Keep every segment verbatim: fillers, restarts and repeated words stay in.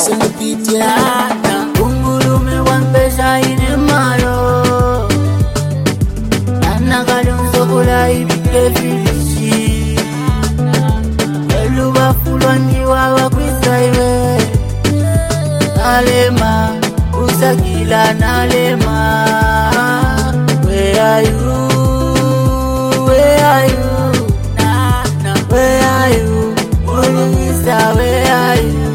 Manies on the beat, yeah. Kungulume wampesha ine malo Nana kalunzo kula ibike filishi Eluba fulwa njiwa wakwisa iwe Nalema, usakila nalema Where are you? Where are you? Where are you? Mulungisa, where are you?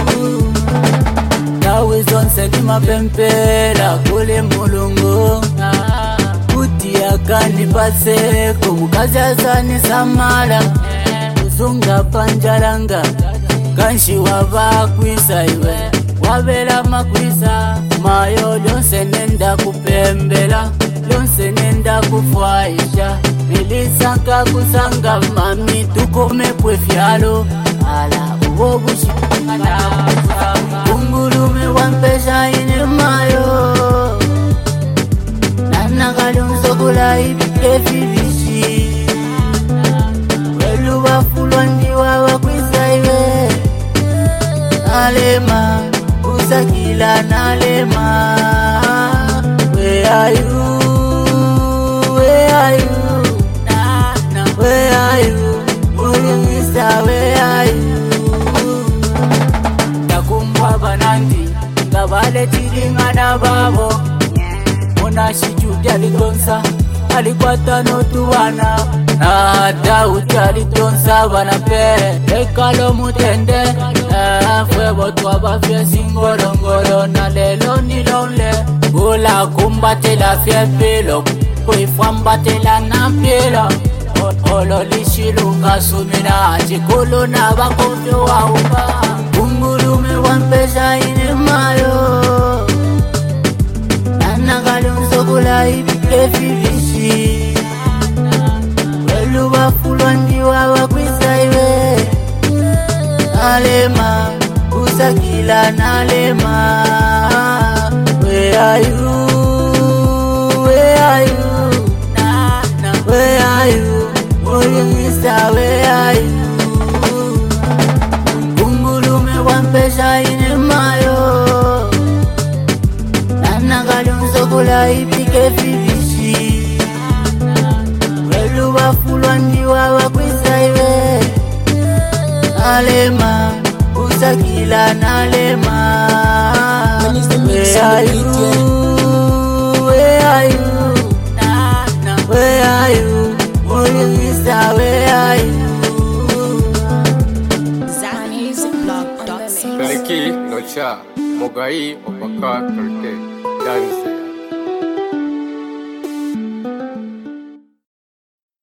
Nawe zonse ndimapempela kule mulungu Kuti akanipaseko mukazi asanisamala Uzunga panjalanga kanshi wabakwisa iwe Wabela makwisa mayo lonse nenda kupembela Lonse nenda kufwaisha Nilisanga kusanga mami tukome kwe fyalo Ala uwobushi Kungulume wampesha ine mayo Nana kalunzo kula ibike filishi Welu wafulwa ndiwa wakwisa iwe Nalema, usakila nalema Where are you? Where are you? Where are you? Mulungisa, where are you? Takumbwa banandi, ngabale tilinga na babo Mona shijuti alitonsa, alikwata notuwana Na hata uti alitonsa banape Ekalo mutende, fwe botwa bafye singolongolo Na lelo nilonle, gula kumbatela fye pilo Kuifambatela na pilo Olo lishilunga sumina Chikulu na bakufyo wa uba Kungulume wampesha ine mayo Nana kalunzo kula ibike filishi Welu wafulwa ndiwa wakwisa iwe Nalema, usakila nalema Where are you? Where are you? Where are you? Mulungisa, where are you? Kungulume wampesha ine mayo Nana kalunzo kula ibike filishi Welu wafulwa ndiwa wakwisa iwe Nalema, usakila nalema Where are you? Where are you? Where are you? Mulungisa, where are you? Kaki, Nocha, Mogai, Opaka, Karte, Dance.